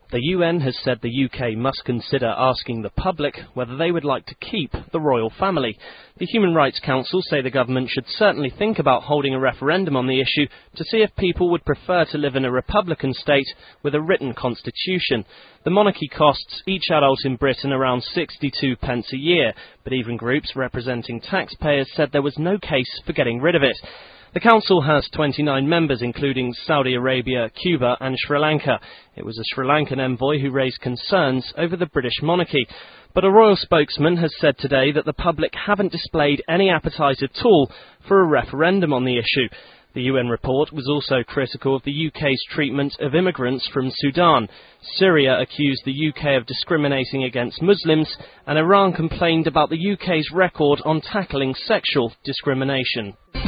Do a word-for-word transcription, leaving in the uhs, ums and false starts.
The U N has said the U K must consider asking the public whether they would like to keep the royal family. The Human Rights Council say the government should certainly think about holding a referendum on the issue to see if people would prefer to live in a republican state with a written constitution. The monarchy costs each adult in Britain around sixty-two pence a year, but even groups representing taxpayers said there was no case for getting rid of it. The council has twenty-nine members, including Saudi Arabia, Cuba and Sri Lanka. It was a Sri Lankan envoy who raised concerns over the British monarchy. But a royal spokesman has said today that the public haven't displayed any appetite at all for a referendum on the issue. The U N report was also critical of the U K's treatment of immigrants from Sudan. Syria accused the U K of discriminating against Muslims, and Iran complained about the U K's record on tackling sexual discrimination.